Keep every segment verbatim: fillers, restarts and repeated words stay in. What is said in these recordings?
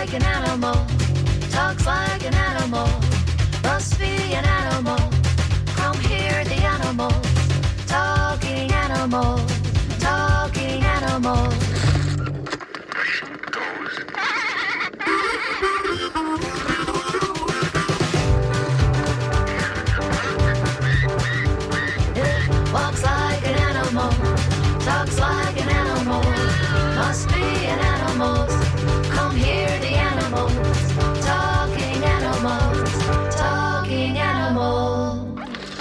like an animal, talks like an animal, must be an animal. Come hear the animals, talking animals, talking animals. It walks like an animal, talks like an animal, must be an animal. Come hear the animals, talking animals, talking animals.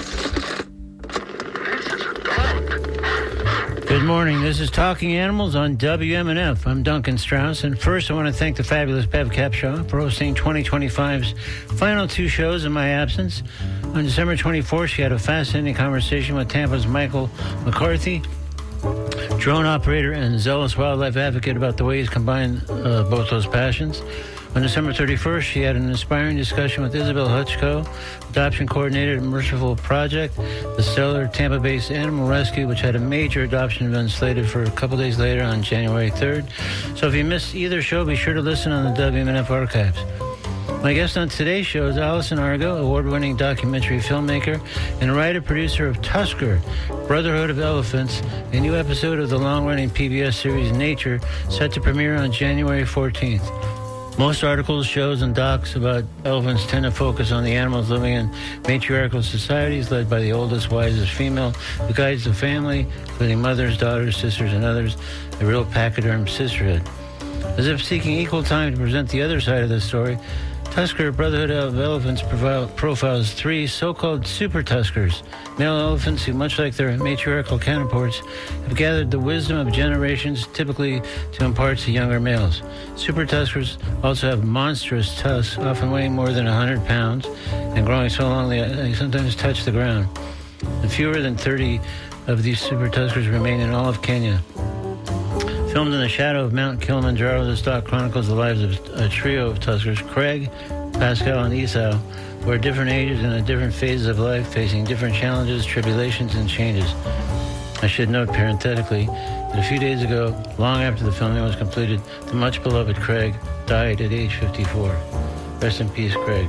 Good morning. This is Talking Animals on W M N F. I'm Duncan Strauss, and first I want to thank the fabulous Bev Capshaw for hosting twenty twenty-five's final two shows in my absence. On December twenty-fourth, she had a fascinating conversation with Tampa's Michael McCarthy, drone operator and zealous wildlife advocate, about the ways combine uh, both those passions. On December thirty-first, she had an inspiring discussion with Isabel Hutchko, adoption coordinator at Merciful Project, the stellar Tampa-based Animal Rescue, which had a major adoption event slated for a couple days later on January third. So if you missed either show, be sure to listen on the W M N F archives. My guest on today's show is Allison Argo, award-winning documentary filmmaker and writer-producer of Tusker, Brotherhood of Elephants, a new episode of the long-running P B S series Nature, set to premiere on January fourteenth. Most articles, shows, and docs about elephants tend to focus on the animals living in matriarchal societies led by the oldest, wisest female who guides the family, including mothers, daughters, sisters, and others, a real pachyderm sisterhood. As if seeking equal time to present the other side of the story, Tusker, Brotherhood of Elephants profiles three so-called super tuskers, male elephants who, much like their matriarchal counterparts, have gathered the wisdom of generations, typically to impart to younger males. Super tuskers also have monstrous tusks, often weighing more than one hundred pounds, and growing so long they sometimes touch the ground. And fewer than thirty of these super tuskers remain in all of Kenya. Filmed in the shadow of Mount Kilimanjaro, this doc chronicles the lives of a trio of tuskers, Craig, Pascal, and Esau, who are at different ages and at different phases of life, facing different challenges, tribulations, and changes. I should note parenthetically that a few days ago, long after the filming was completed, the much-beloved Craig died at age fifty-four. Rest in peace, Craig.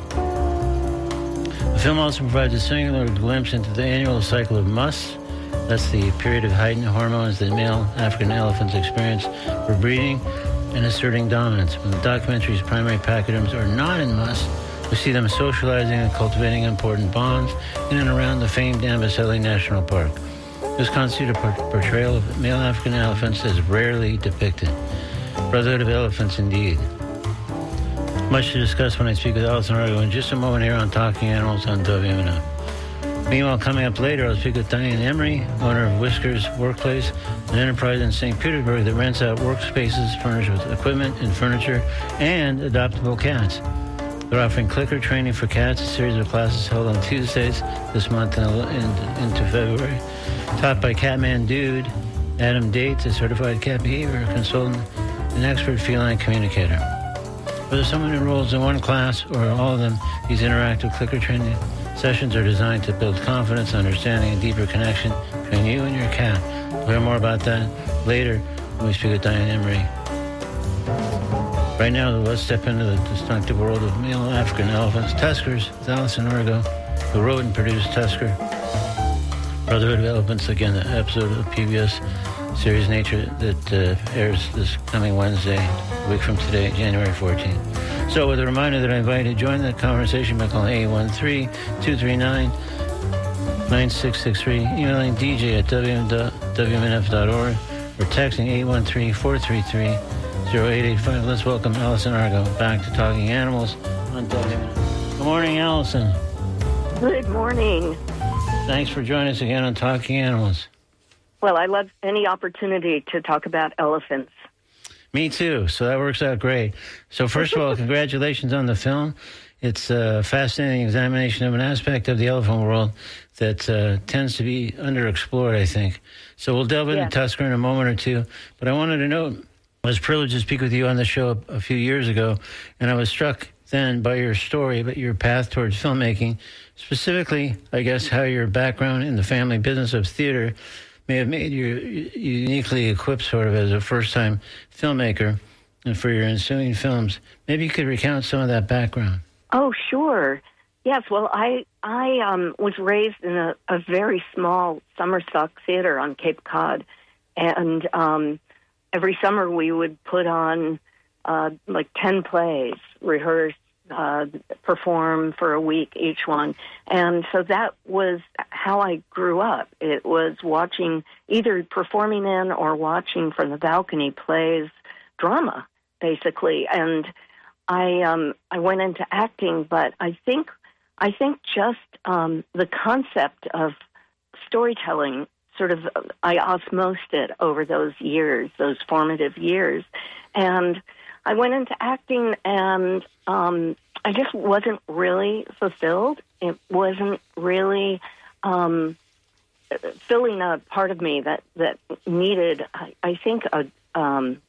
The film also provides a singular glimpse into the annual cycle of musts. That's the period of heightened hormones that male African elephants experience for breeding and asserting dominance. When the documentary's primary pachyderms are not in must, we see them socializing and cultivating important bonds in and around the famed Amboseli National Park. This constitutes a portrayal of male African elephants as rarely depicted. Brotherhood of Elephants, indeed. Much to discuss when I speak with Allison Argo in just a moment here on Talking Animals on W M N F. Meanwhile, coming up later, I'll speak with Diane Emery, owner of Whiskers Workplace, an enterprise in Saint Petersburg that rents out workspaces furnished with equipment and furniture and adoptable cats. They're offering clicker training for cats, a series of classes held on Tuesdays this month and into February. Taught by Catman Dude, Adam Dates, a certified cat behavior consultant and expert feline communicator. Whether someone enrolls in one class or all of them, these interactive clicker training sessions are designed to build confidence, understanding, and deeper connection between you and your cat. We'll hear more about that later when we speak with Diane Emery. Right now, let's step into the distinctive world of male African elephants. Tuskers, with Allison Argo, who wrote and produced Tusker, Brotherhood of Elephants, again, the episode of P B S series Nature that uh, airs this coming Wednesday, a week from today, January fourteenth. So with a reminder that I invite you to join the conversation by calling eight one three, two three nine, nine six six three, emailing D J at W M N F dot org, or texting eight one three, four three three, zero eight eight five. Let's welcome Allison Argo back to Talking Animals on W M N F. Good morning, Allison. Good morning. Thanks for joining us again on Talking Animals. Well, I love any opportunity to talk about elephants. Me too, so that works out great. So first of all, congratulations on the film. It's a fascinating examination of an aspect of the elephant world that uh, tends to be underexplored, I think. So we'll delve into yeah. Tusker in a moment or two. But I wanted to note, I was privileged to speak with you on the show a, a few years ago, and I was struck then by your story, about your path towards filmmaking, specifically, I guess, how your background in the family business of theater may have made you uniquely equipped sort of as a first-time filmmaker. and for your ensuing films. Maybe you could recount some of that background. Oh, sure. Yes, well, I I um, was raised in a, a very small summer stock theater on Cape Cod, and um, every summer we would put on uh, like ten plays, rehearse, uh, perform for a week each one. And so that was how I grew up. It was watching, either performing in or watching from the balcony plays, drama, basically. And I um, I went into acting, but I think I think just um, the concept of storytelling sort of, I osmosed it over those years, those formative years. And I went into acting, and um, I just wasn't really fulfilled. It wasn't really um, filling a part of me that, that needed, I, I think, a, um,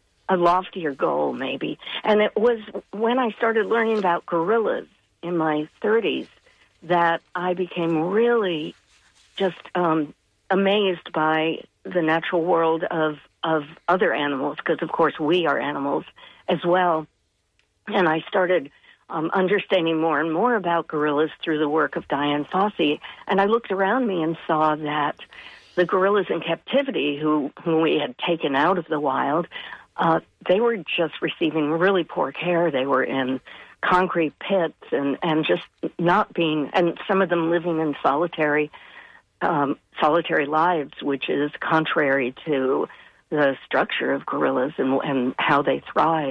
a loftier goal, maybe. And it was when I started learning about gorillas in my thirties that I became really just um, amazed by the natural world of, of other animals, because, of course, we are animals as well. And I started um, understanding more and more about gorillas through the work of Dian Fossey. And I looked around me and saw that the gorillas in captivity, who, who we had taken out of the wild, uh, they were just receiving really poor care. They were in concrete pits and, and just not being, and some of them living in solitary um, solitary lives, which is contrary to the structure of gorillas and, and how they thrive.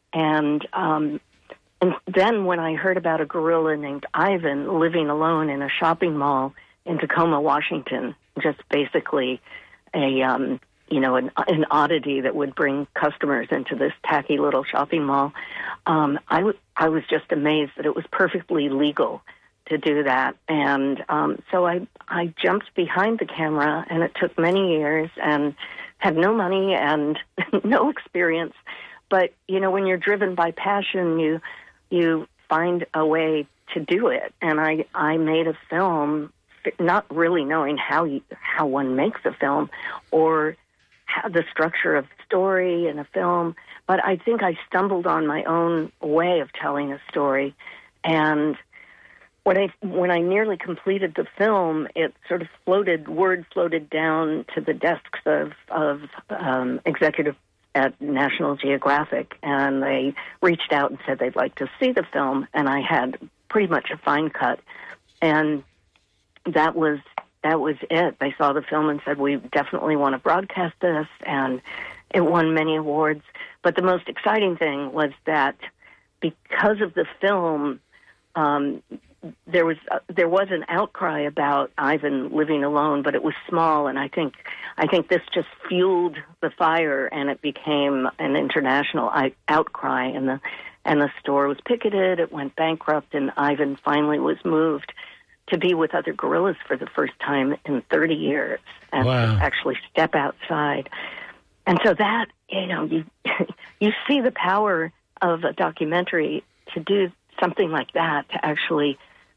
And um, and then when I heard about a gorilla named Ivan living alone in a shopping mall in Tacoma, Washington, just basically a um, you know an, an oddity that would bring customers into this tacky little shopping mall, um, I, w- I was just amazed that it was perfectly legal to do that. And um, so I, I jumped behind the camera, and it took many years and had no money and no experience. But, you know, when you're driven by passion, you you find a way to do it. And I, I made a film, not really knowing how you, how one makes a film or how the structure of story in a film. But I think I stumbled on my own way of telling a story. And when I, when I nearly completed the film, it sort of floated, word floated down to the desks of, of um, executive at National Geographic, and they reached out and said they'd like to see the film, and I had pretty much a fine cut. And that was that was it. They saw the film and said, we definitely want to broadcast this, and it won many awards. But the most exciting thing was that because of the film, um, there was uh, there was an outcry about Ivan living alone, but it was small, and I think I think this just fueled the fire, and it became an international I- outcry, and the and the store was picketed. It went bankrupt, and Ivan finally was moved to be with other gorillas for the first time in thirty years, and wow. to actually step outside. And so that, you know, you you see the power of a documentary to do something like that, to actually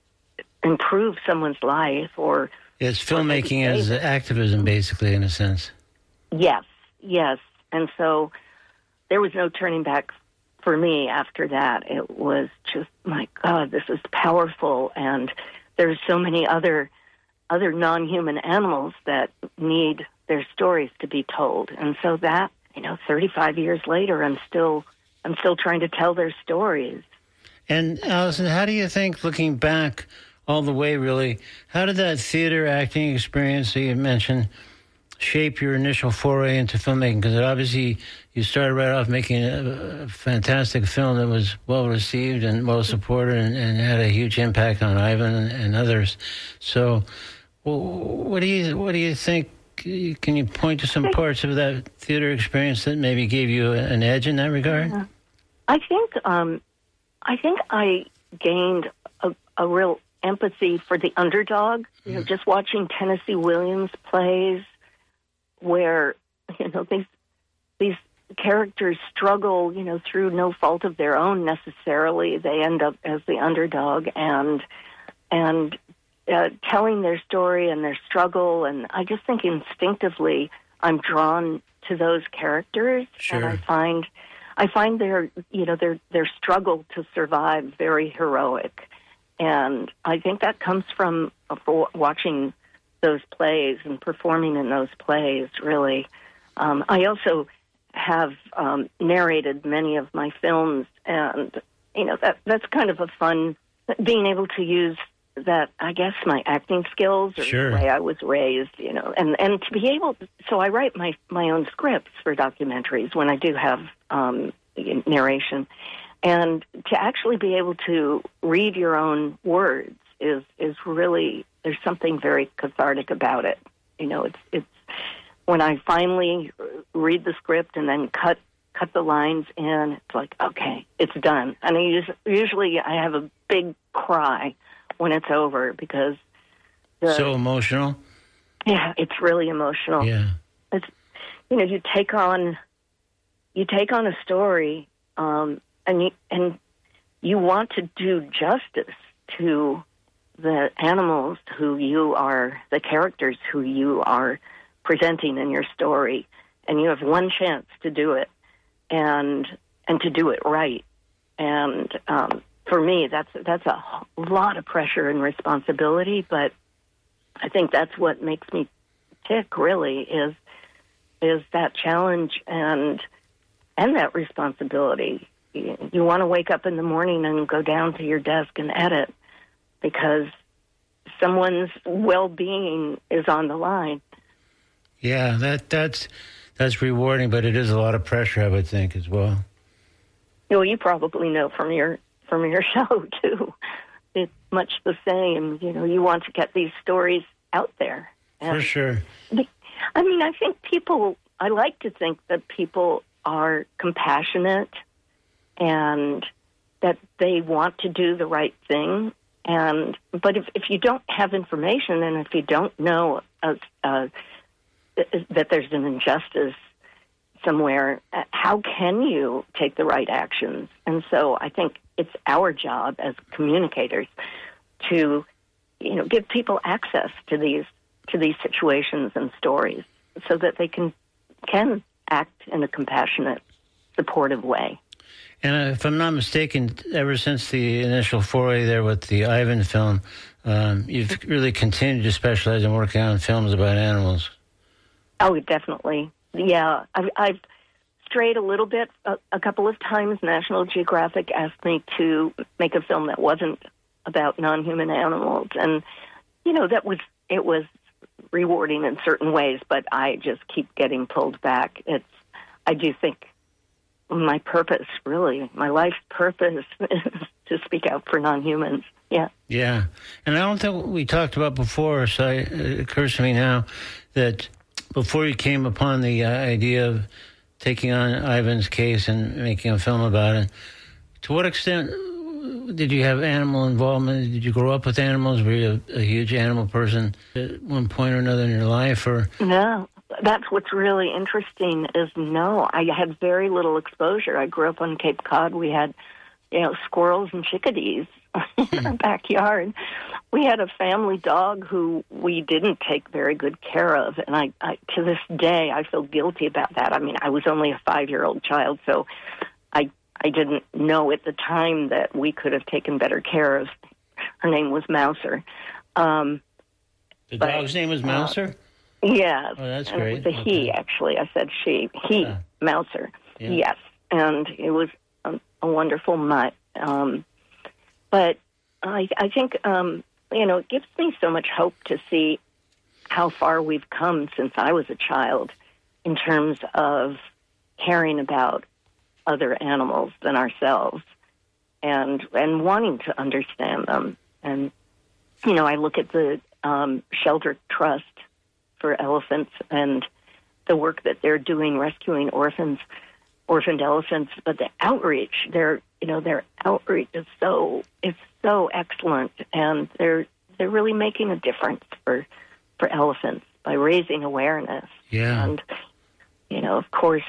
improve someone's life. Or it's filmmaking as activism, basically, in a sense. Yes, yes. And so there was no turning back for me after that. It was just, my God, this is powerful, and there's so many other other non-human animals that need their stories to be told. And so that, you know, thirty-five years later, I'm still I'm still trying to tell their stories. And Allison, how do you think, looking back all the way, really, how did that theater acting experience that you mentioned shape your initial foray into filmmaking? Because obviously you started right off making a, a fantastic film that was well received and well supported, and, and had a huge impact on Ivan and, and others. So, well, what do you what do you think? Can you point to some parts of that theater experience that maybe gave you an edge in that regard? Yeah. I think um, I think I gained a, a real empathy for the underdog. You know, just watching Tennessee Williams plays, where you know these these characters struggle, you know, through no fault of their own necessarily. They end up as the underdog, and and uh, telling their story and their struggle. And I just think instinctively I'm drawn to those characters, sure. and I find I find their, you know, their their struggle to survive very heroic, and I think that comes from uh, for watching those plays and performing in those plays. Really, um, I also have um, narrated many of my films, and you know that that's kind of a fun being able to use that, I guess, my acting skills or Sure. the way I was raised, you know, and, and to be able to, so I write my, my own scripts for documentaries when I do have um, narration. And to actually be able to read your own words is, is really, there's something very cathartic about it. You know, it's, it's when I finally read the script and then cut, cut the lines in, it's like, okay, it's done. And I us- usually I have a big cry when it's over, because the, So emotional. yeah, it's really emotional. Yeah. It's, you know, you take on you take on a story, um, and you and you want to do justice to the animals who you are, the characters who you are presenting in your story, and you have one chance to do it, and and to do it right, and um, for me, that's that's a lot of pressure and responsibility, but I think that's what makes me tick. Really, is is that challenge and and that responsibility. You, you want to wake up in the morning and go down to your desk and edit because someone's well-being is on the line. Yeah, that that's that's rewarding, but it is a lot of pressure, I would think, as well. Well, you probably know from your from your show, too. It's much the same. You know, you want to get these stories out there. And For sure. I mean, I think people, I like to think that people are compassionate and that they want to do the right thing. And but if, if you don't have information and if you don't know uh, uh, that there's an injustice somewhere, uh, how can you take the right actions? And so I think it's our job as communicators to, you know, give people access to these to these situations and stories so that they can can act in a compassionate, supportive way. And if I'm not mistaken, ever since the initial foray there with the Ivan film, um, you've really continued to specialize in working on films about animals. Oh, definitely. Yeah, I've, I've strayed a little bit. A, a couple of times, National Geographic asked me to make a film that wasn't about non-human animals, and you know that was it was rewarding in certain ways. But I just keep getting pulled back. It's I do think my purpose, really, my life's purpose, is to speak out for non-humans. Yeah. Yeah, and I don't think we talked about before. So it occurs to me now that before you came upon the uh, idea of taking on Ivan's case and making a film about it, to what extent did you have animal involvement? Did you grow up with animals? Were you a, a huge animal person at one point or another in your life? Or No, that's what's really interesting is no, I had very little exposure. I grew up on Cape Cod. We had, you know, squirrels and chickadees in our backyard. We had a family dog who we didn't take very good care of, and I, I to this day I feel guilty about that. I mean, I was only a five-year-old child, so I I didn't know at the time that we could have taken better care of. Her name was Mouser. Um, the but, dog's name was Mouser? Uh, yes. Oh, that's and great. It was a Okay. he, actually. I said she. He, Ah. Mouser. Yeah. Yes. And it was a, a wonderful mutt. Um, but I, I think, um, you know, it gives me so much hope to see how far we've come since I was a child in terms of caring about other animals than ourselves and and wanting to understand them. And, you know, I look at the um, Shelter Trust for elephants and the work that they're doing rescuing orphans, orphaned elephants, but the outreach, their you know, their outreach is so is so excellent, and they're they're really making a difference for for elephants by raising awareness. Yeah. And you know, of course,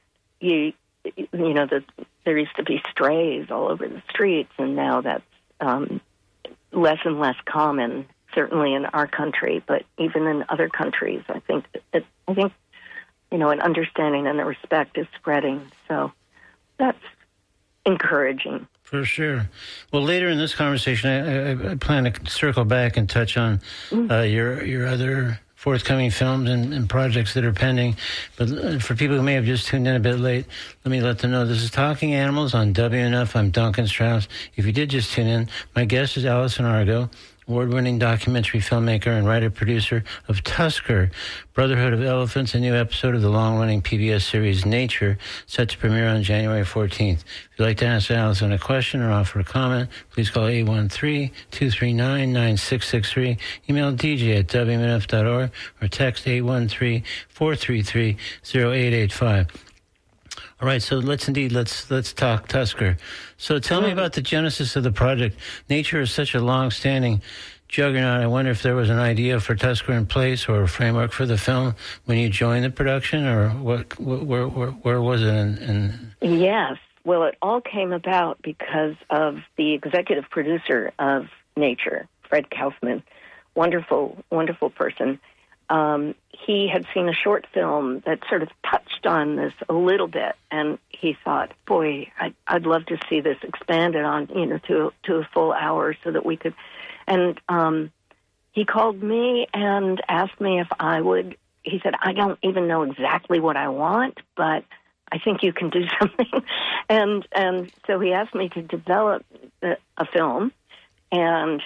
you you know, the, there used to be strays all over the streets, and now that's um, less and less common. Certainly in our country, but even in other countries, I think that, I think you know, an understanding and a respect is spreading. So that's encouraging. For sure. Well, later in this conversation, I, I, I plan to circle back and touch on uh, your your other forthcoming films and, and projects that are pending. But for people who may have just tuned in a bit late, let me let them know this is Talking Animals on W N F. I'm Duncan Strauss. If you did just tune in, my guest is Allison Argo, award-winning documentary filmmaker and writer-producer of Tusker, Brotherhood of Elephants, a new episode of the long-running P B S series Nature, set to premiere on January fourteenth. If you'd like to ask Allison a question or offer a comment, please call eight one three, two three nine, nine six six three, email d j at w m n f dot org, or text eight one three, four three three, zero eight eight five. All right, so let's indeed, let's let's talk Tusker. So tell me about the genesis of the project. Nature is such a long-standing juggernaut. I wonder if there was an idea for Tusker in place or a framework for the film when you joined the production, or what? Where, where, where was it? In, in... Yes. Well, it all came about because of the executive producer of Nature, Fred Kaufman. Wonderful, wonderful person. Um, he had seen a short film that sort of touched on this a little bit, and he thought, boy, I'd, I'd love to see this expanded on, you know, to, to a full hour so that we could, and um, he called me and asked me if I would, he said, I don't even know exactly what I want, but I think you can do something. and and so he asked me to develop a, a film, and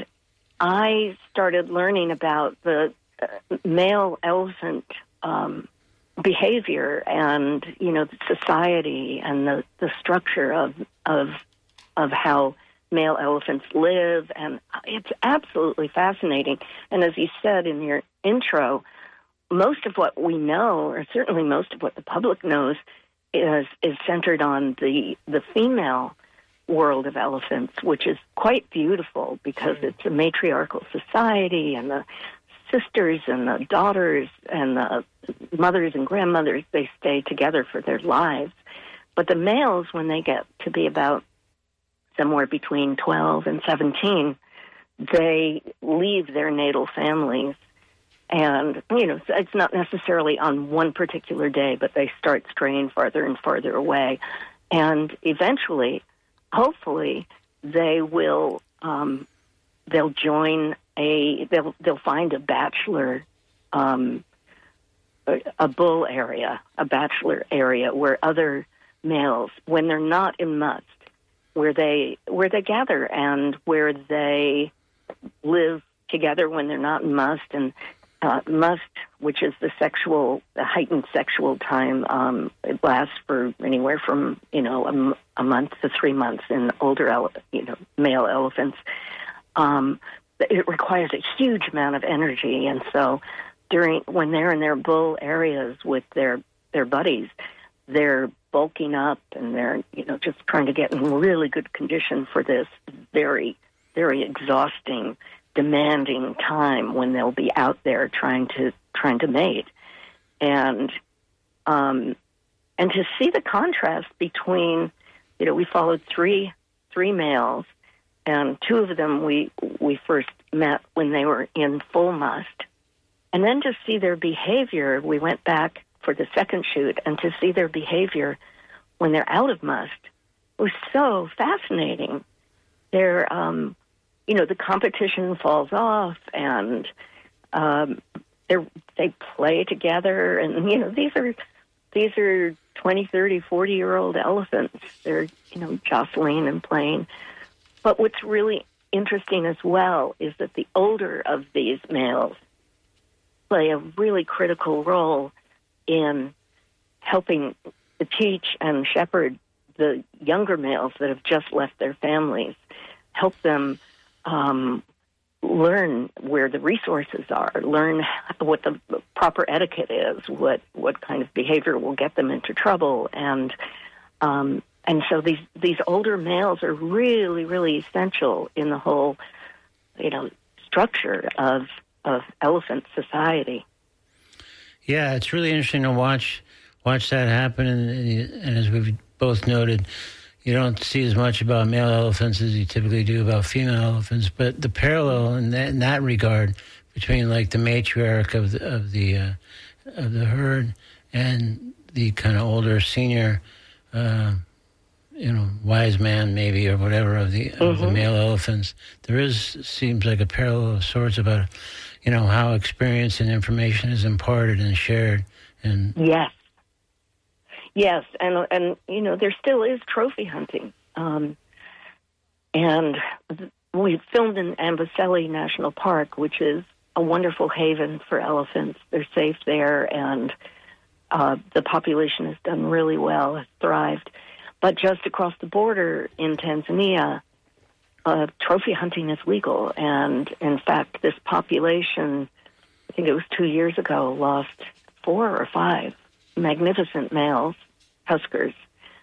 I started learning about the Uh, male elephant um, behavior and, you know, society and the, the structure of of of how male elephants live, and it's absolutely fascinating. And as you said in your intro, most of what we know, or certainly most of what the public knows, is is centered on the the female world of elephants, which is quite beautiful because it's a matriarchal society, and the sisters and the daughters and the mothers and grandmothers, they stay together for their lives. But the males, when they get to be about somewhere between twelve and seventeen, they leave their natal families. And, you know, it's not necessarily on one particular day, but they start straying farther and farther away. And eventually, hopefully, they will, um, they'll join A, they'll they'll find a bachelor, um, a, a bull area, a bachelor area where other males, when they're not in must, where they where they gather and where they live together when they're not in must. And uh, must, which is the sexual, the heightened sexual time, um, it lasts for anywhere from you know a, a month to three months in older, ele- you know, male elephants. Um, It requires a huge amount of energy, and so during when they're in their bull areas with their their buddies, they're bulking up and they're you know just trying to get in really good condition for this very very exhausting, demanding time when they'll be out there trying to trying to mate, and um, and to see the contrast between you know we followed three three males. And two of them we we first met when they were in full must. And then to see their behavior, we went back for the second shoot, and to see their behavior when they're out of must was so fascinating. They're, um, you know, the competition falls off, and um, they they play together. And, you know, these are, these are twenty, thirty, forty-year-old elephants. They're, you know, jostling and playing. But what's really interesting as well is that the older of these males play a really critical role in helping to teach and shepherd the younger males that have just left their families, help them um, learn where the resources are, learn what the proper etiquette is, what, what kind of behavior will get them into trouble, and um, And so these these older males are really, really essential in the whole, you know, structure of of elephant society. Yeah, it's really interesting to watch watch that happen. And, and as we've both noted, you don't see as much about male elephants as you typically do about female elephants. But the parallel in that, in that regard between like the matriarch of the of the uh, of the herd and the kind of older senior. Uh, you know, wise man maybe or whatever of the, mm-hmm. of the male elephants. There is, seems like a parallel of sorts about, you know, how experience and information is imparted and shared. And yes. Yes, and, and you know, there still is trophy hunting. Um, and we filmed in Amboseli National Park, which is a wonderful haven for elephants. They're safe there, and uh, the population has done really well, has thrived. But just across the border in Tanzania, uh, trophy hunting is legal. And, in fact, this population, I think it was two years ago, lost four or five magnificent males, huskers,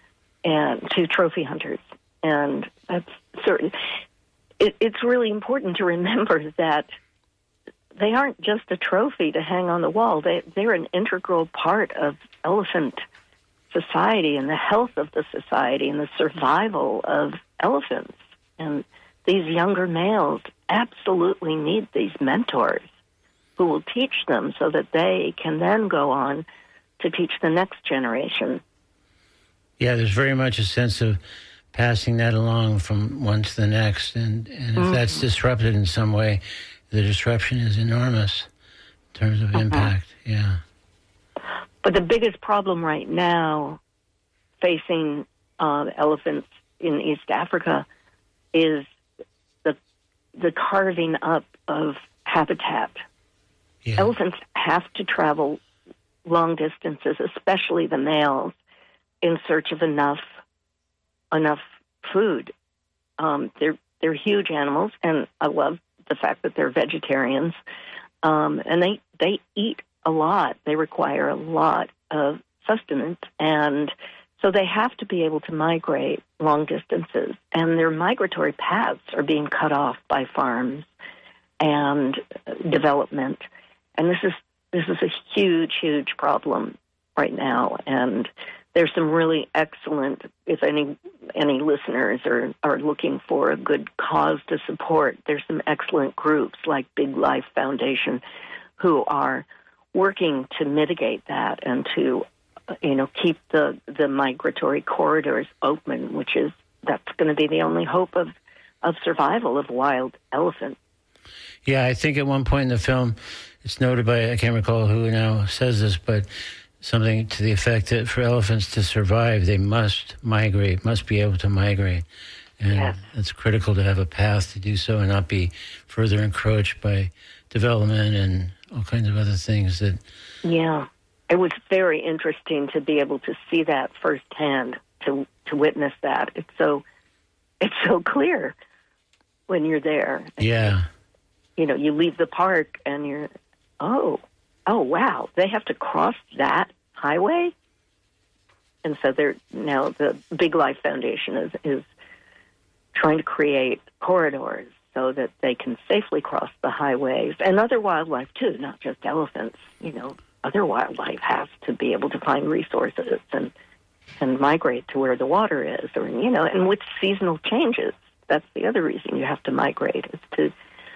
and to trophy hunters. And that's certain. It, it's really important to remember that they aren't just a trophy to hang on the wall. They, they're an integral part of elephant society and the health of the society and the survival of elephants. And these younger males absolutely need these mentors who will teach them so that they can then go on to teach the next generation. Yeah, there's very much a sense of passing that along from one to the next. And, and if mm-hmm. that's disrupted in some way, the disruption is enormous in terms of uh-huh. impact. Yeah. But the biggest problem right now facing uh, elephants in East Africa is the the carving up of habitat. Yeah. Elephants have to travel long distances, especially the males, in search of enough enough food. Um, they're they're huge animals, and I love the fact that they're vegetarians, um, and they they eat a lot. They require a lot of sustenance, and so they have to be able to migrate long distances, and their migratory paths are being cut off by farms and development. And this is this is a huge, huge problem right now. And there's some really excellent, if any any listeners are, are looking for a good cause to support, there's some excellent groups like Big Life Foundation who are working to mitigate that and to, you know, keep the, the migratory corridors open, which is, that's going to be the only hope of, of survival of wild elephants. Yeah, I think at one point in the film, it's noted by, I can't recall who now says this, but something to the effect that for elephants to survive, they must migrate, must be able to migrate. And yes. It's critical to have a path to do so and not be further encroached by development and all kinds of other things that... Yeah. It was very interesting to be able to see that firsthand, to to witness that. It's so it's so clear when you're there. Yeah. You know, you leave the park and you're, oh, oh, wow, they have to cross that highway? And so they're now the Big Life Foundation is, is trying to create corridors so that they can safely cross the highways, and other wildlife too, not just elephants. You know, other wildlife has to be able to find resources and and migrate to where the water is, or you know, and with seasonal changes, that's the other reason you have to migrate, is to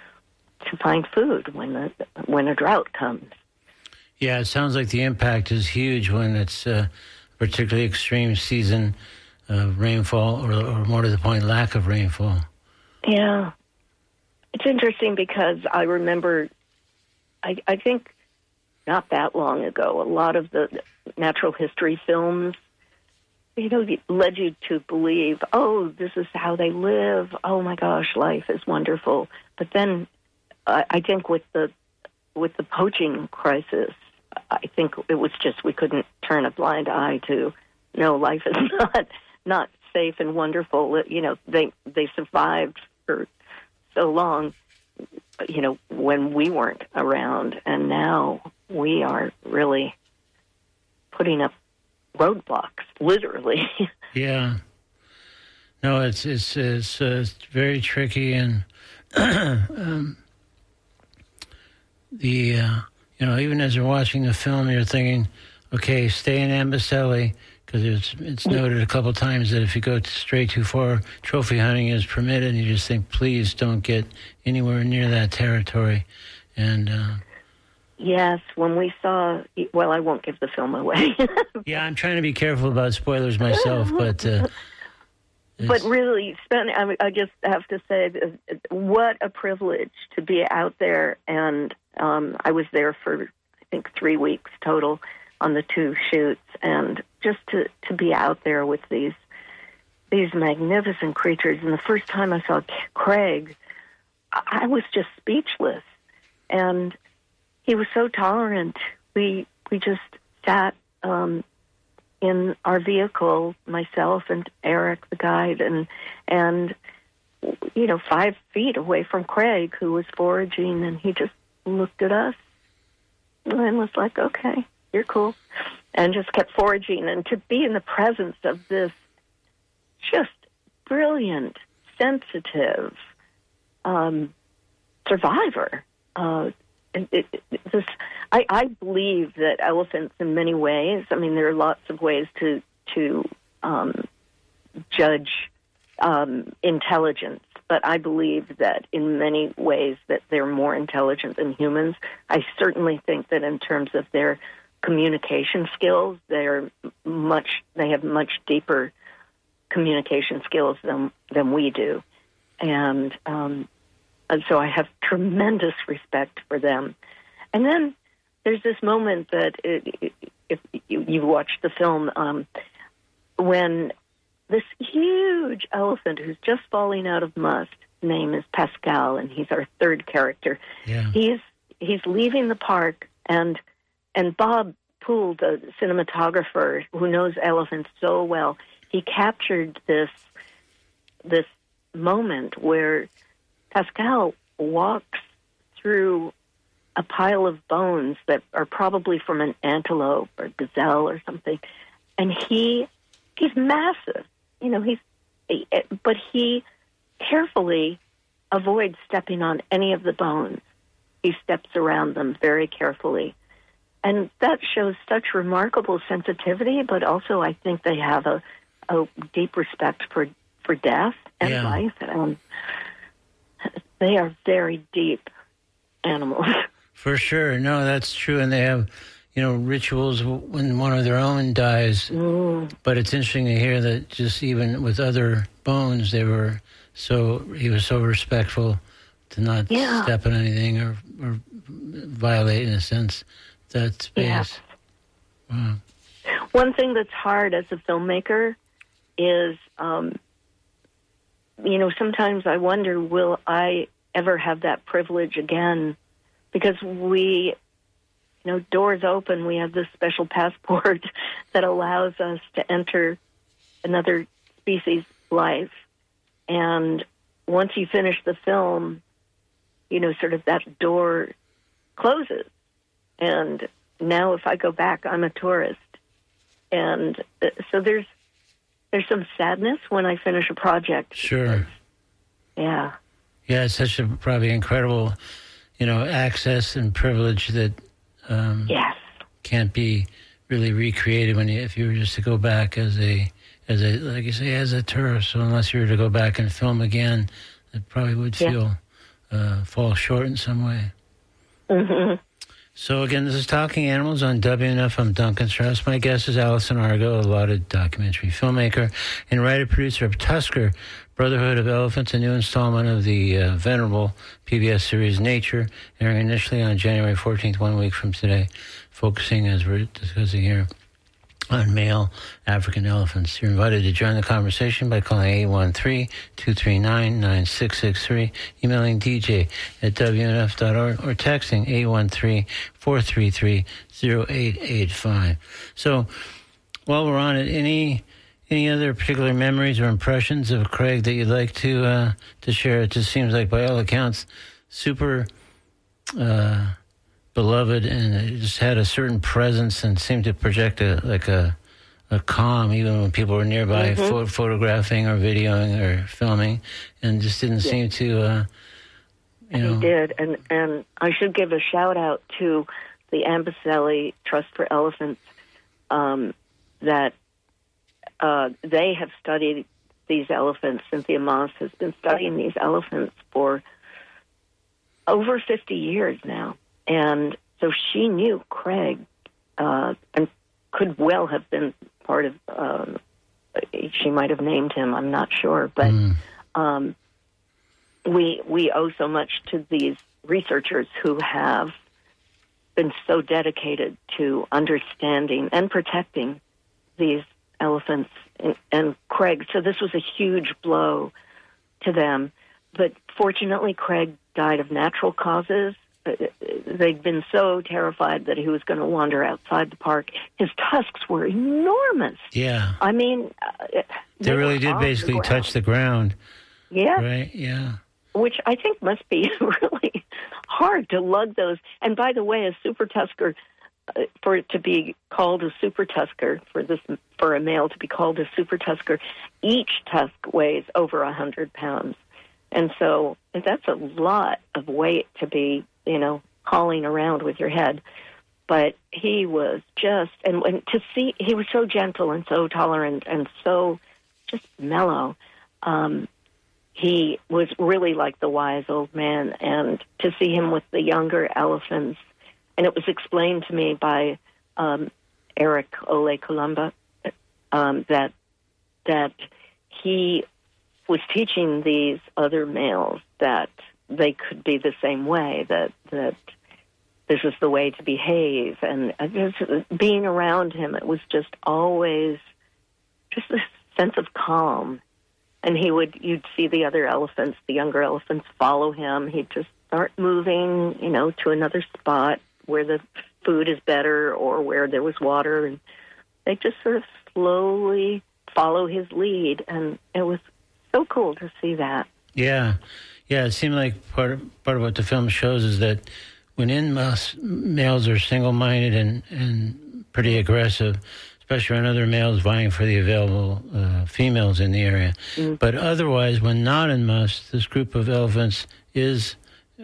to find food when the when a drought comes. Yeah, it sounds like the impact is huge when it's a particularly extreme season of rainfall, or, or more to the point, lack of rainfall. Yeah. It's interesting because I remember, I, I think not that long ago, a lot of the natural history films, you know, led you to believe, oh, this is how they live. Oh, my gosh, life is wonderful. But then I, I think with the with the poaching crisis, I think it was just we couldn't turn a blind eye to, no, life is not not safe and wonderful. You know, they they survived for so long, you know, when we weren't around, and now we are really putting up roadblocks, literally. Yeah. No, it's it's it's, uh, it's very tricky, and um, the uh, you know, even as you're watching the film, you're thinking, okay, stay in Amboseli, because it's it's noted a couple of times that if you go straight too far, trophy hunting is permitted, and you just think, please don't get anywhere near that territory. And uh, yes, when we saw, well, I won't give the film away. Yeah, I'm trying to be careful about spoilers myself, but uh, but really, Sven, I, I just have to say, that what a privilege to be out there. And um, I was there for, I think, three weeks total on the two shoots, and just to, to be out there with these these magnificent creatures. And the first time I saw Craig, I was just speechless. And he was so tolerant. We we just sat um, in our vehicle, myself and Eric, the guide, and and you know, five feet away from Craig, who was foraging, and he just looked at us and was like, "Okay, you're cool," and just kept foraging. And to be in the presence of this just brilliant, sensitive um, survivor. Uh, it, it, it, this, I, I believe that elephants, in many ways, I mean, there are lots of ways to to um, judge um, intelligence, but I believe that in many ways that they're more intelligent than humans. I certainly think that in terms of their communication skills, they're much. They have much deeper communication skills than than we do, and um, and so I have tremendous respect for them. And then there's this moment that it, it, if you, you watch the film, um, when this huge elephant who's just falling out of must, name is Pascal, and he's our third character. Yeah. He's he's leaving the park, and and Bob Poole, the cinematographer who knows elephants so well, he captured this this moment where Pascal walks through a pile of bones that are probably from an antelope or gazelle or something, and he he's massive, you know. He's but he carefully avoids stepping on any of the bones. He steps around them very carefully. And that shows such remarkable sensitivity, but also I think they have a, a deep respect for, for death and Yeah. life. Um, they are very deep animals. For sure. No, that's true. And they have, you know, rituals when one of their own dies. Mm. But it's interesting to hear that just even with other bones, they were so, he was so respectful to not Yeah. step on anything or, or violate, in a sense, that space. Yes. Wow. One thing that's hard as a filmmaker is, um, you know, sometimes I wonder, will I ever have that privilege again? Because we, you know, doors open, we have this special passport that allows us to enter another species' life. And once you finish the film, you know, sort of that door closes. And now if I go back, I'm a tourist. And uh, so there's there's some sadness when I finish a project. Sure. Yeah. Yeah, it's such a probably incredible, you know, access and privilege that um, Yes. can't be really recreated when you, if you were just to go back as a, as a, like you say, as a tourist. So unless you were to go back and film again, it probably would Yeah. feel, uh, fall short in some way. Mm-hmm. So again, this is Talking Animals on W N F. I'm Duncan Strauss. My guest is Allison Argo, a lauded documentary filmmaker and writer-producer of Tusker, Brotherhood of Elephants, a new installment of the uh, venerable P B S series Nature, airing initially on January fourteenth, one week from today, focusing, as we're discussing here, on male African elephants. You're invited to join the conversation by calling eight one three, two three nine, nine six six three, emailing D J at W N F dot org, or texting eight one three, four three three, zero eight eight five. So, while we're on it, any any other particular memories or impressions of Craig that you'd like to uh, to share? It just seems like, by all accounts, super uh, beloved, and it just had a certain presence and seemed to project a like a a calm even when people were nearby, Mm-hmm. pho- photographing or videoing or filming, and just didn't Yeah. seem to uh, you know. He did, and and I should give a shout out to the Ambaselli Trust for Elephants. Um, that uh, they have studied these elephants. Cynthia Moss has been studying these elephants for over fifty years now, and so she knew Craig, uh, and could well have been part of um, she might have named him. I'm not sure, but Mm. um, we we owe so much to these researchers who have been so dedicated to understanding and protecting these elephants and, and Craig. So this was a huge blow to them. But fortunately, Craig died of natural causes. They'd been so terrified that he was going to wander outside the park. His tusks were enormous. Yeah. I mean, uh, They, they really were did off basically the ground. touch the ground. Yeah. Right? Yeah. Which I think must be really hard to lug those. And by the way, a super tusker, uh, for it to be called a super tusker, for this for a male to be called a super tusker, each tusk weighs over a hundred pounds, and so that's a lot of weight to be, you know, hauling around with your head. But he was just, and, and to see, he was so gentle and so tolerant and so just mellow. Um, He was really like the wise old man, and to see him with the younger elephants, and it was explained to me by um, Eric Ole Columba um, that that he was teaching these other males that they could be the same way, that that this is the way to behave, and uh, just being around him, it was just always just this sense of calm. And he would, you'd see the other elephants, the younger elephants, follow him. He'd just start moving, you know, to another spot where the food is better or where there was water. And they just sort of slowly follow his lead. And it was so cool to see that. Yeah. Yeah, it seemed like part of, part of what the film shows is that when in mus- males are single-minded and, and pretty aggressive, especially when other males vying for the available uh, females in the area. Mm. But otherwise, when not in must, this group of elephants is,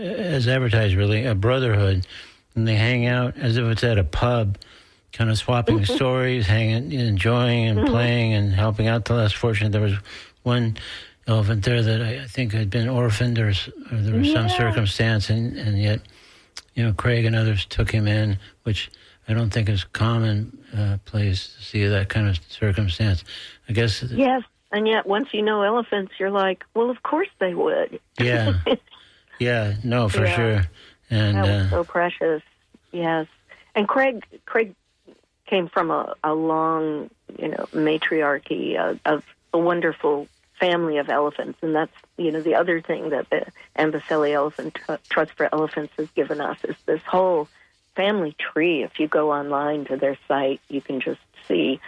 as advertised really, a brotherhood. And they hang out as if it's at a pub, kind of swapping mm-hmm. stories, hanging, enjoying and mm-hmm. playing and helping out the less fortunate. There was one elephant there that I, I think had been orphaned or, or there was yeah. some circumstance, and, and yet, you know, Craig and others took him in, which I don't think is common uh, place to see that kind of circumstance. I guess. Yes, and yet once you know elephants, you're like, well, of course they would. Yeah, yeah, no, for yeah. sure. And that was uh, so precious. Yes, and Craig, Craig came from a, a long, you know, matriarchy of, of a wonderful family of elephants, and that's, you know, the other thing that the Amboseli Elephant Trust for Elephants has given us is this whole family tree. If you go online to their site, you can just see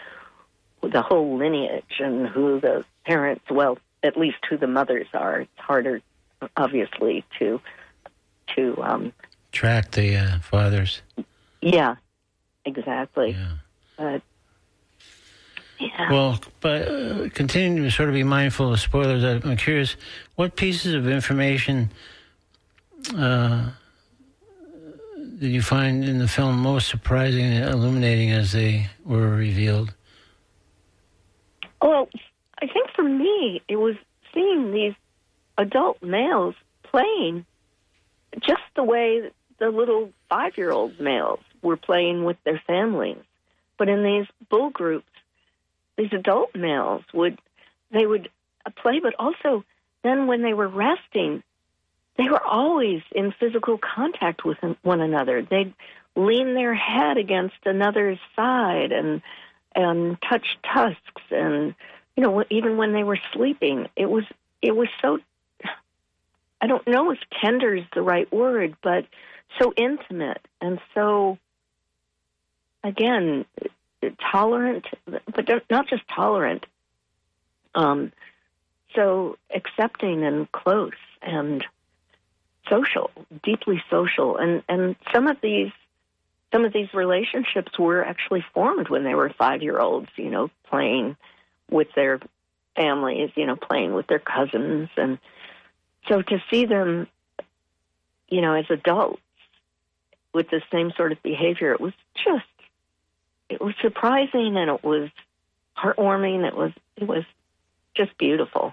the whole lineage and who the parents, well, at least who the mothers are. It's harder, obviously, to to um, track the uh, fathers. Yeah, exactly. Yeah. But yeah. Well, but uh, continuing to sort of be mindful of spoilers, I'm curious, what pieces of information uh, did you find in the film most surprising and illuminating as they were revealed? Well, I think for me, it was seeing these adult males playing just the way the little five-year-old males were playing with their families. But in these bull groups, these adult males would, they would play, but also then when they were resting, they were always in physical contact with one another. They'd lean their head against another's side and and touch tusks, and you know, even when they were sleeping, it was it was so, I don't know if tender is the right word, but so intimate and so, again, tolerant, but not just tolerant, um, so accepting and close and social, deeply social, and and some of these some of these relationships were actually formed when they were five-year-olds, you know, playing with their families, you know, playing with their cousins, and so to see them, you know, as adults with the same sort of behavior, it was just, it was surprising, and it was heartwarming. It was it was just beautiful.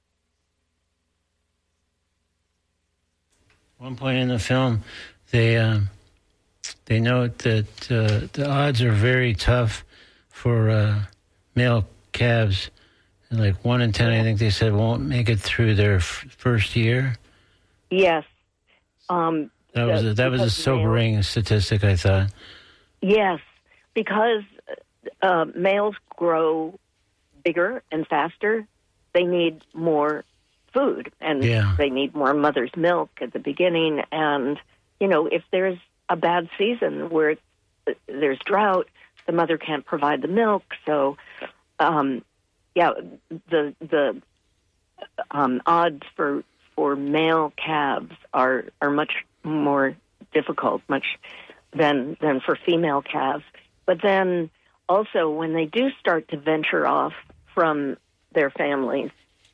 One point in the film, they uh, they note that uh, the odds are very tough for uh, male calves, and like one in ten, I think they said, won't make it through their f- first year. Yes. Um, that was a, that was a sobering males, statistic, I thought. Yes, because uh, males grow bigger and faster. They need more food, and yeah. they need more mother's milk at the beginning. And, you know, if there's a bad season where there's drought, the mother can't provide the milk. So, um, yeah, the the um, odds for for male calves are are much more difficult, much than than for female calves. But then also, when they do start to venture off from their families,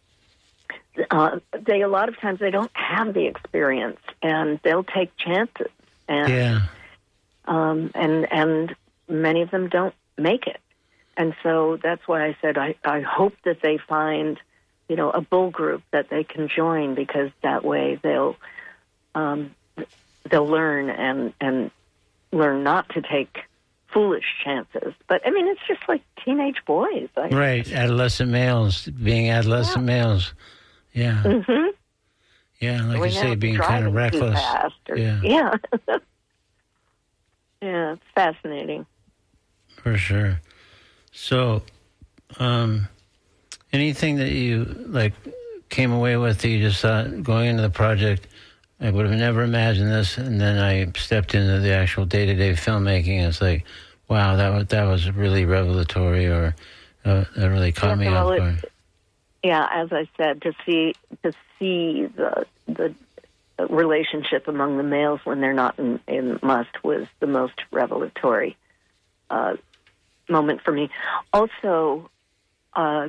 uh, they a lot of times they don't have the experience, and they'll take chances. And, yeah. Um, and and many of them don't make it, and so that's why I said I, I hope that they find, you know, a bull group that they can join, because that way they'll um, they'll learn and and learn not to take foolish chances. But I mean, it's just like teenage boys, I, right? Adolescent males being adolescent yeah. males, yeah, mm-hmm. yeah, like we you say, being kind of reckless, or, yeah, yeah. Yeah, it's fascinating. For sure. So, um, anything that you, like, came away with that you just thought, going into the project, I would have never imagined this, and then I stepped into the actual day-to-day filmmaking, and it's like, wow, that was, that was really revelatory, or uh, that really caught me off guard. Yeah, as I said, to see to see the the relationship among the males when they're not in, in must was the most revelatory uh, moment for me. Also, uh,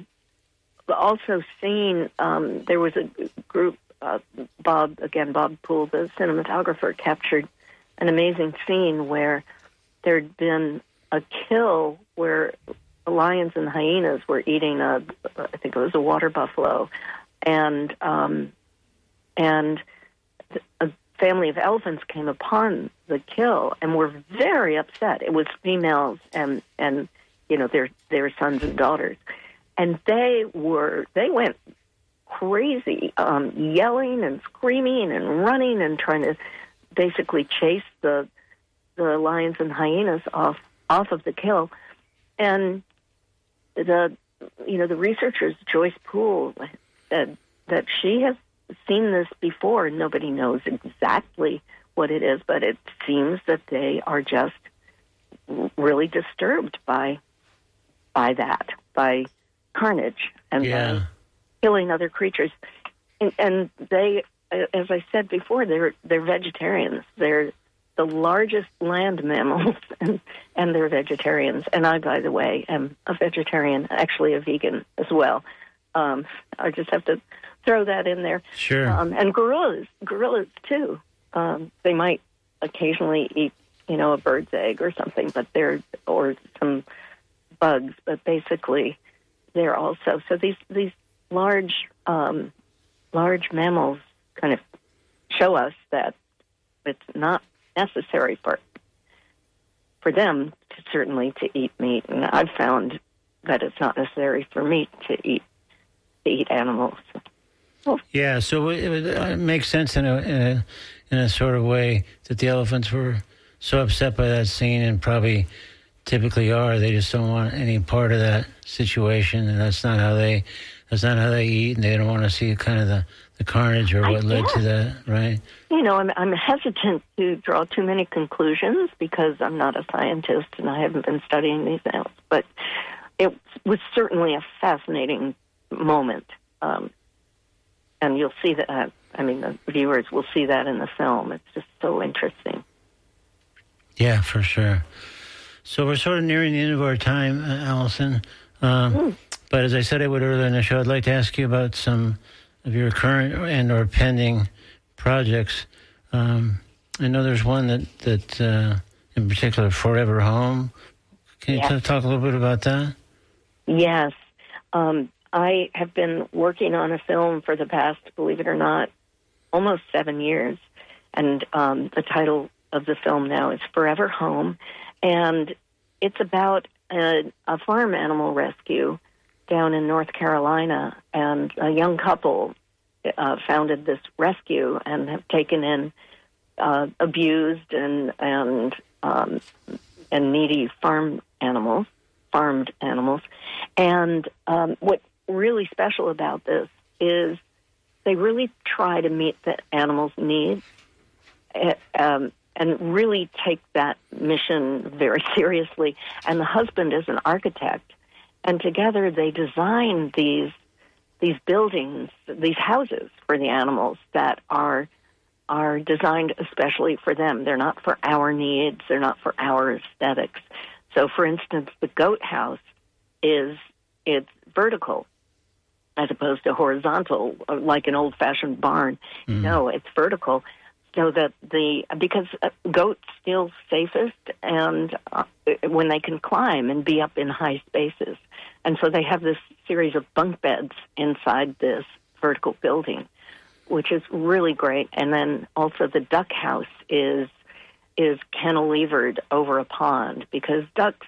also seeing um, there was a group. Uh, Bob again, Bob Poole, the cinematographer, captured an amazing scene where there'd been a kill where lions and hyenas were eating a, I think it was a water buffalo, and um, and. a family of elephants came upon the kill and were very upset. It was females and, and you know, their their sons and daughters. And they were, they went crazy, um, yelling and screaming and running and trying to basically chase the the lions and hyenas off off of the kill. And the, you know, the researchers, Joyce Poole, said that she has seen this before, and nobody knows exactly what it is, but it seems that they are just really disturbed by by that, by carnage and yeah. by killing other creatures. And, and they, as I said before, they're they're vegetarians. They're the largest land mammals, and, and they're vegetarians. And I, by the way, am a vegetarian, actually a vegan as well. Um, I just have to throw that in there. Sure. Um, and gorillas, gorillas too. Um, they might occasionally eat, you know, a bird's egg or something, but they're or some bugs. But basically, they're also so these these large um, large mammals kind of show us that it's not necessary for for them to certainly to eat meat, and I've found that it's not necessary for me to eat to eat animals. Oh. Yeah, so it, it makes sense in a, in a in a sort of way that the elephants were so upset by that scene, and probably typically are. They just don't want any part of that situation, and that's not how they that's not how they eat, and they don't want to see kind of the, the carnage or what I led to that, right? You know, I'm I'm hesitant to draw too many conclusions because I'm not a scientist and I haven't been studying these animals, but it was certainly a fascinating moment. Um, And you'll see that, uh, I mean, the viewers will see that in the film. It's just so interesting. Yeah, for sure. So we're sort of nearing the end of our time, uh, Allison. Um, mm. But as I said I would earlier in the show, I'd like to ask you about some of your current and or pending projects. Um, I know there's one that, that uh, in particular, Forever Home. Can you yes. t- talk a little bit about that? Yes. Um I have been working on a film for the past, believe it or not, almost seven years. And um, the title of the film now is Forever Home. And it's about a, a farm animal rescue down in North Carolina, and a young couple uh, founded this rescue and have taken in uh, abused and and um, and needy farm animals, farmed animals. And um, what's really special about this is they really try to meet the animals' needs, uh, um, and really take that mission very seriously. And the husband is an architect. And together they design these these buildings, these houses for the animals that are are designed especially for them. They're not for our needs. They're not for our aesthetics. So, for instance, the goat house is it's vertical as opposed to horizontal, like an old-fashioned barn. Mm. No, it's vertical. So that the because goats feel safest and uh, when they can climb and be up in high spaces, and so they have this series of bunk beds inside this vertical building, which is really great. And then also the duck house is is cantilevered over a pond because ducks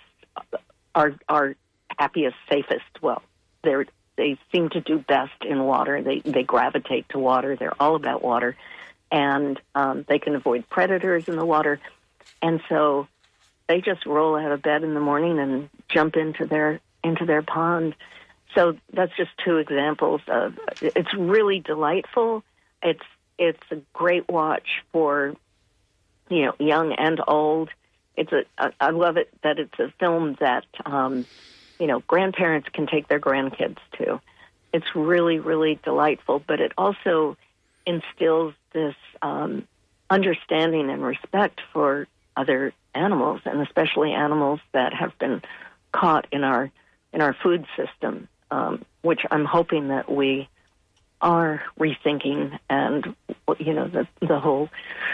are are happiest, safest. Well, they're they seem to do best in water. They they gravitate to water. They're all about water. And um, they can avoid predators in the water. And so they just roll out of bed in the morning and jump into their into their pond. So that's just two examples of it's really delightful. It's it's a great watch for, you know, young and old. It's a I, I love it that it's a film that um, you know, grandparents can take their grandkids to. It's really, really delightful, but it also instills this um, understanding and respect for other animals, and especially animals that have been caught in our in our food system, um, which I'm hoping that we are rethinking. And you know, the the whole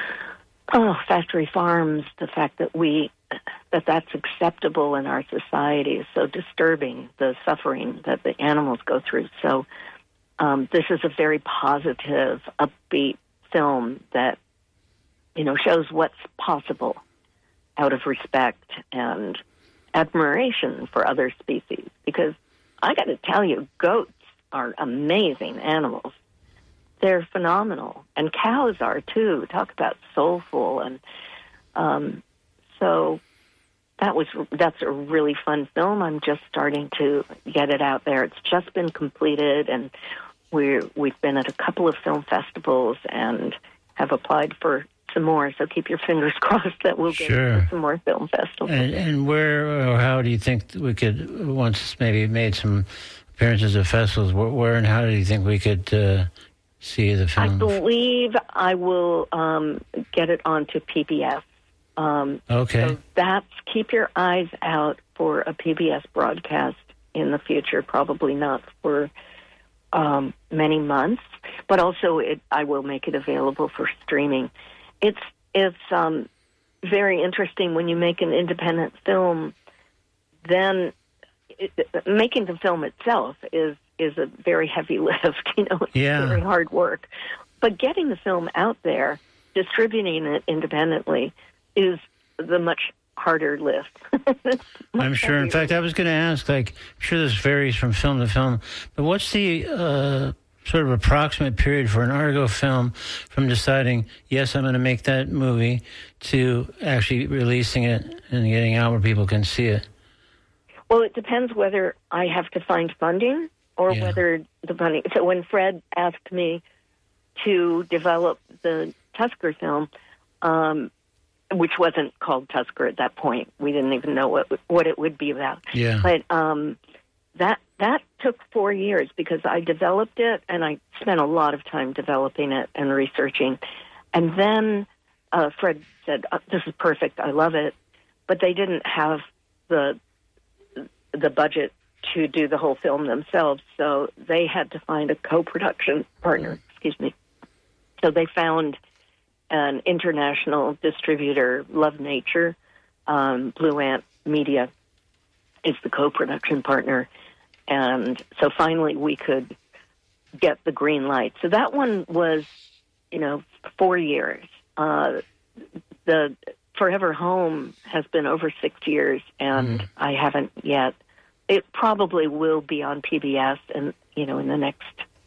oh, factory farms, the fact that we that that's acceptable in our society is so disturbing. The suffering that the animals go through. So. Um, this is a very positive, upbeat film that, you know, shows what's possible out of respect and admiration for other species. Because I got to tell you, goats are amazing animals. They're phenomenal. And cows are, too. Talk about soulful. And um, so that was that's a really fun film. I'm just starting to get it out there. It's just been completed, and we're, we've been at a couple of film festivals and have applied for some more. So keep your fingers crossed that we'll get sure. some more film festivals. And, and where or how do you think we could, once maybe made some appearances at festivals, where, where and how do you think we could uh, see the film? I believe I will um, get it onto P B S. Um, okay. So that's, keep your eyes out for a P B S broadcast in the future, probably not for um, many months, but also it, I will make it available for streaming. It's it's um, very interesting when you make an independent film. Then it, making the film itself is is a very heavy lift. You know, it's yeah. very hard work. But getting the film out there, distributing it independently, is the much harder lift. I'm sure. In fact, I was going to ask, like, I'm sure this varies from film to film, but what's the uh, sort of approximate period for an Argo film from deciding, yes, I'm going to make that movie, to actually releasing it and getting out where people can see it? Well, it depends whether I have to find funding or yeah. whether the funding... So when Fred asked me to develop the Tusker film, um, which wasn't called Tusker at that point. We didn't even know what what it would be about. Yeah. But um, that that took four years because I developed it, and I spent a lot of time developing it and researching. And then uh, Fred said, uh, "This is perfect. I love it," but they didn't have the the budget to do the whole film themselves, so they had to find a co-production partner. Excuse me. So they found an international distributor, Love Nature. um, Blue Ant Media is the co-production partner. And so finally we could get the green light. So that one was, you know, four years. Uh, the Forever Home has been over six years, and mm. I haven't yet. it probably will be on P B S, and you know, in the next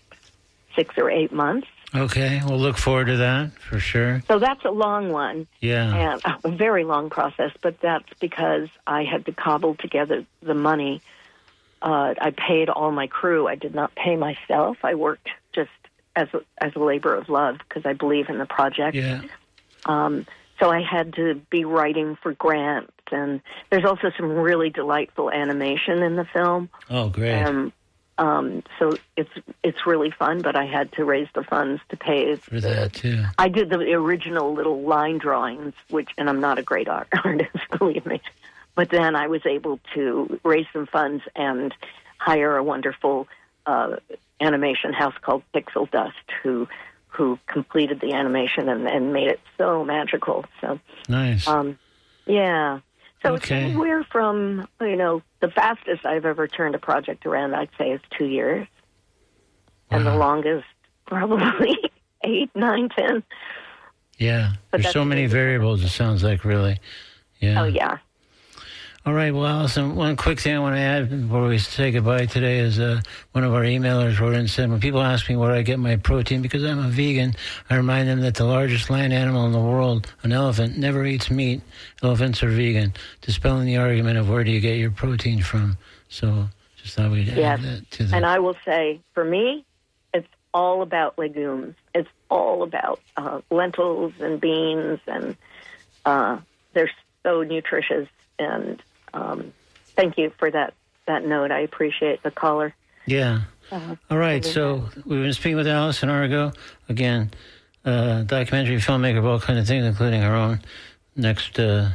six or eight months. Okay, we'll look forward to that for sure. So that's a long one. Yeah. And a very long process, but that's because I had to cobble together the money. Uh, I paid all my crew. I did not pay myself. I worked just as a, as a labor of love because I believe in the project. Yeah. Um, so I had to be writing for grants, and there's also some really delightful animation in the film. Oh, great. Um, Um, so it's it's really fun, but I had to raise the funds to pay for that too. I did the original little line drawings, which, and I'm not a great art, artist, believe me. But then I was able to raise some funds and hire a wonderful uh, animation house called Pixel Dust, who who completed the animation and, and made it so magical. So nice. Um, yeah. So okay. It's anywhere from, you know, the fastest I've ever turned a project around, I'd say, is two years. Wow. And the longest, probably eight, nine, ten. Yeah. But there's so many variables, it sounds like, really. Yeah. Oh, yeah. All right, well, Allison, one quick thing I want to add before we say goodbye today is uh, one of our emailers wrote in and said, when people ask me where I get my protein, because I'm a vegan, I remind them that the largest land animal in the world, an elephant, never eats meat. Elephants are vegan, dispelling the argument of where do you get your protein from. So just thought we'd yes. add that to that. And I will say, for me, it's all about legumes. It's all about uh, lentils and beans, and uh, they're so nutritious. And Um, thank you for that, that note. I appreciate the caller. Yeah. Uh, All right. So we've been speaking with Allison Argo. Again, uh, documentary filmmaker of all kinds of things, including her own next uh,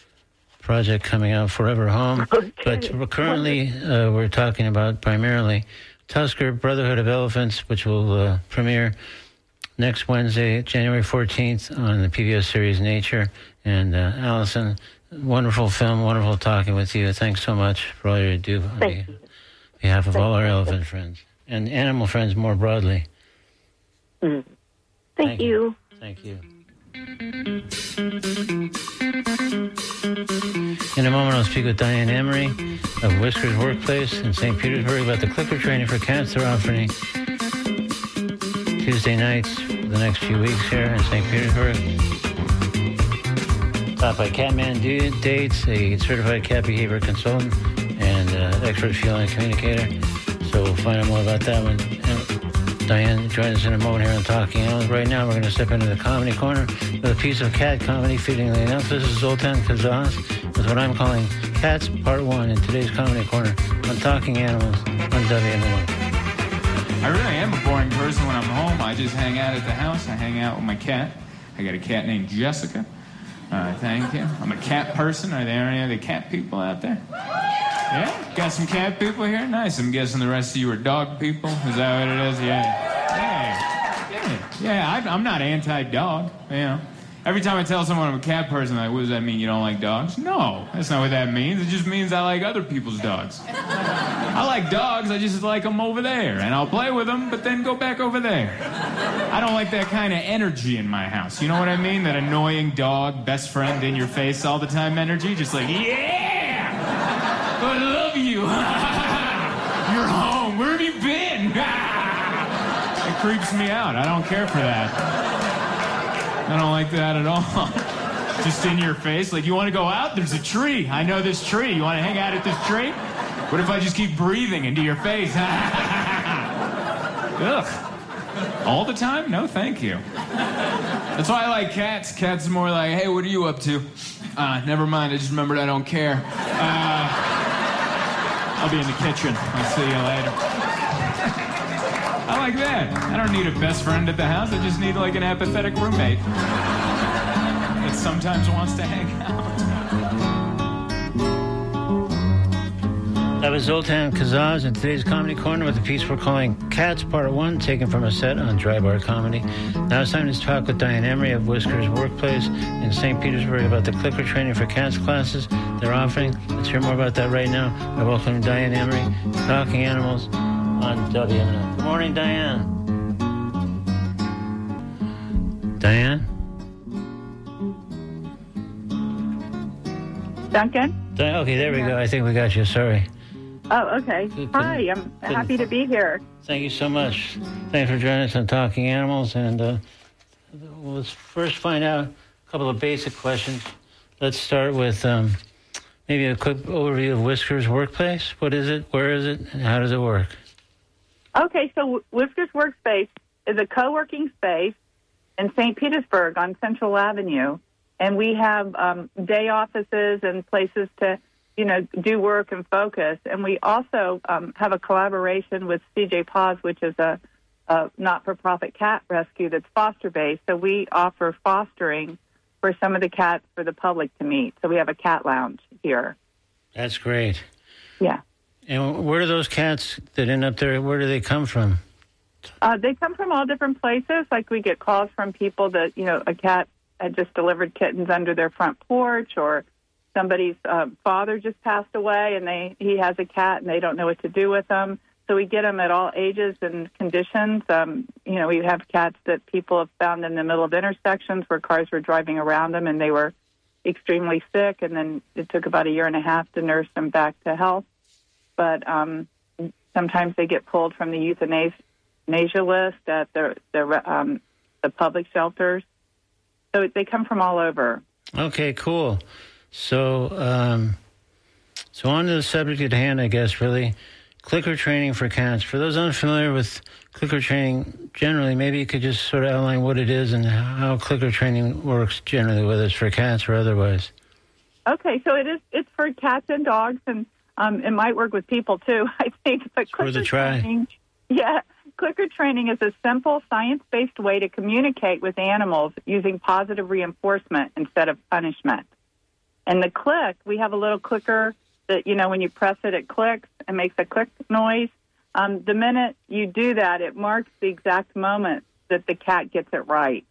project coming out, Forever Home. Okay. But we're currently uh, we're talking about primarily Tusker, Brotherhood of Elephants, which will uh, premiere next Wednesday, January fourteenth, on the P B S series Nature. And uh, Allison, wonderful film, wonderful talking with you. Thanks so much for all you do on Thank be- you. behalf of Thank all our you. elephant friends and animal friends more broadly. Mm. Thank, Thank you. you. Thank you. In a moment, I'll speak with Diane Emery of Whiskers Workplace in Saint Petersburg about the clicker training for cats they're offering Tuesday nights for the next few weeks here in Saint Petersburg. Taught by Catman Dates, a certified cat behavior consultant and uh, expert feline communicator. So we'll find out more about that one. And Diane joins us in a moment here on Talking Animals. Right now, we're going to step into the comedy corner with a piece of cat comedy, fittingly enough. This is Zoltan Kazaz with what I'm calling Cats Part one in today's comedy corner on Talking Animals on W M N F. I really am a boring person when I'm home. I just hang out at the house. I hang out with my cat. I got a cat named Jessica. Uh, thank you. I'm a cat person. Are there any other cat people out there? Yeah? Got some cat people here? Nice. I'm guessing the rest of you are dog people. Is that what it is? Yeah. Yeah. Yeah. Yeah. I, I'm not anti-dog. You know. Every time I tell someone I'm a cat person, like, what does that mean? You don't like dogs? No. That's not what that means. It just means I like other people's dogs. I like dogs. I just like them over there. And I'll play with them, but then go back over there. I don't like that kind of energy in my house. You know what I mean? That annoying dog, best friend in your face all the time energy. Just like, yeah! I love you. You're home. Where have you been? It creeps me out. I don't care for that. I don't like that at all. Just in your face. Like, you want to go out? There's a tree. I know this tree. You want to hang out at this tree? What if I just keep breathing into your face? Ugh. All the time? No, thank you. That's why I like cats. Cats are more like, hey, what are you up to? Uh, never mind. I just remembered I don't care. Uh, I'll be in the kitchen. I'll see you later. I like that. I don't need a best friend at the house. I just need like an apathetic roommate that sometimes wants to hang out. That was Zoltan Kazaz in today's Comedy Corner with a piece we're calling Cats Part one, taken from a set on Dry Bar Comedy. Now it's time to talk with Diane Emery of Whiskers Workplace in Saint Petersburg about the clicker training for cats classes they're offering. Let's hear more about that right now. I welcome Diane Emery, Talking Animals on W M N F. Good morning, Diane. Diane? Duncan? Di- okay, there we go. I think we got you. Sorry. Oh, okay. Couldn't- Hi, I'm couldn't happy to find- be here. Thank you so much. Thanks for joining us on Talking Animals. And uh, let's first find out a couple of basic questions. Let's start with um, maybe a quick overview of Whiskers Workplace. What is it? Where is it? And how does it work? Okay, so Whiskers Workspace is a co-working space in Saint Petersburg on Central Avenue, and we have um, day offices and places to, you know, do work and focus. And we also um, have a collaboration with C J Paws, which is a, a not-for-profit cat rescue that's foster-based. So we offer fostering for some of the cats for the public to meet. So we have a cat lounge here. That's great. Yeah. And where do those cats that end up there, where do they come from? Uh, they come from all different places. Like we get calls from people that, you know, a cat had just delivered kittens under their front porch, or somebody's uh, father just passed away and they he has a cat and they don't know what to do with them. So we get them at all ages and conditions. Um, you know, we have cats that people have found in the middle of intersections where cars were driving around them and they were extremely sick, and then it took about a year and a half to nurse them back to health. But um, sometimes they get pulled from the euthanasia list at the the, um, the public shelters. So they come from all over. Okay, cool. So, um, so on to the subject at hand, I guess, really. Clicker training for cats. For those unfamiliar with clicker training generally, maybe you could just sort of outline what it is and how clicker training works generally, whether it's for cats or otherwise. Okay, so it is. It's for cats and dogs, and um, it might work with people too, I think. But It's worth a try. training, yeah, clicker training is a simple, science-based way to communicate with animals using positive reinforcement instead of punishment. And the click, we have a little clicker that, you know, when you press it, it clicks and makes a click noise. Um, the minute you do that, it marks the exact moment that the cat gets it right.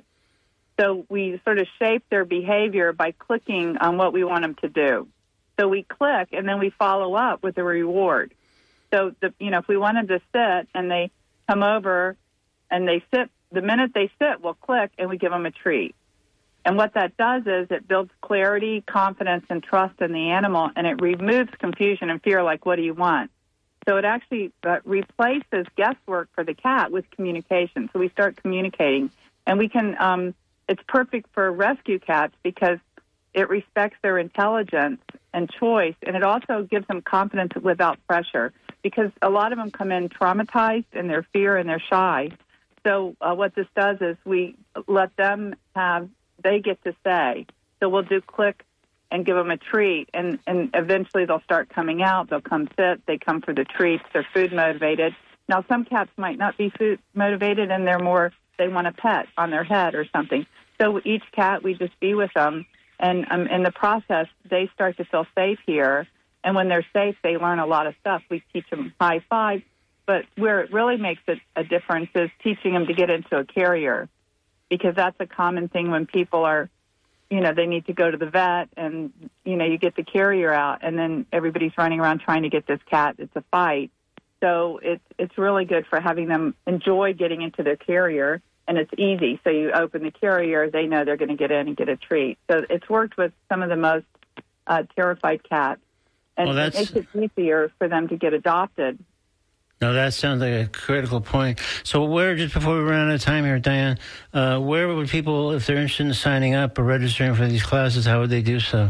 So we sort of shape their behavior by clicking on what we want them to do. So we click, and then we follow up with a reward. So, the, you know, if we wanted to sit and they come over and they sit, the minute they sit, we'll click and we give them a treat. And what that does is it builds clarity, confidence, and trust in the animal, and it removes confusion and fear, like, what do you want? So it actually uh, replaces guesswork for the cat with communication. So we start communicating. And we can, um, it's perfect for rescue cats because it respects their intelligence and choice, and it also gives them confidence without pressure, because a lot of them come in traumatized and they're fear and they're shy. So uh, what this does is we let them have, they get to say. So we'll do click and give them a treat, and, and eventually they'll start coming out. They'll come sit. They come for the treats. They're food motivated. Now, some cats might not be food motivated, and they're more, they want a pet on their head or something. So each cat, we just be with them. And um, in the process, they start to feel safe here. And when they're safe, they learn a lot of stuff. We teach them high five. But where it really makes it a difference is teaching them to get into a carrier, because that's a common thing when people are, you know, they need to go to the vet, and, you know, you get the carrier out, and then everybody's running around trying to get this cat. It's a fight. So it's, it's really good for having them enjoy getting into their carrier. And it's easy. So you open the carrier, they know they're going to get in and get a treat. So it's worked with some of the most uh, terrified cats. And Well, it that's- makes it easier for them to get adopted. No, that sounds like a critical point. So where, just before we run out of time here, Diane, uh, where would people, if they're interested in signing up or registering for these classes, how would they do so?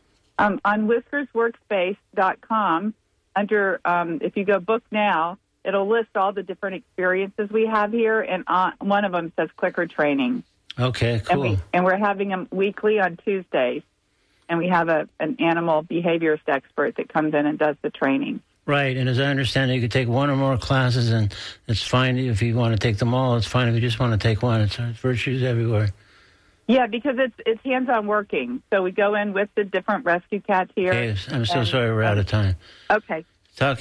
Um, on whiskers workspace dot com, under, um, if you go book now, it'll list all the different experiences we have here, and on, one of them says clicker training. Okay, And, we, cool. and we're having them weekly on Tuesdays, and we have a, an animal behaviorist expert that comes in and does the training. Right, and as I understand it, you could take one or more classes, and it's fine if you want to take them all. It's fine if you just want to take one. It's, it's virtues everywhere. Yeah, because it's it's hands-on working. So we go in with the different rescue cats here. Okay, I'm so and- sorry we're out of time. Okay. Talking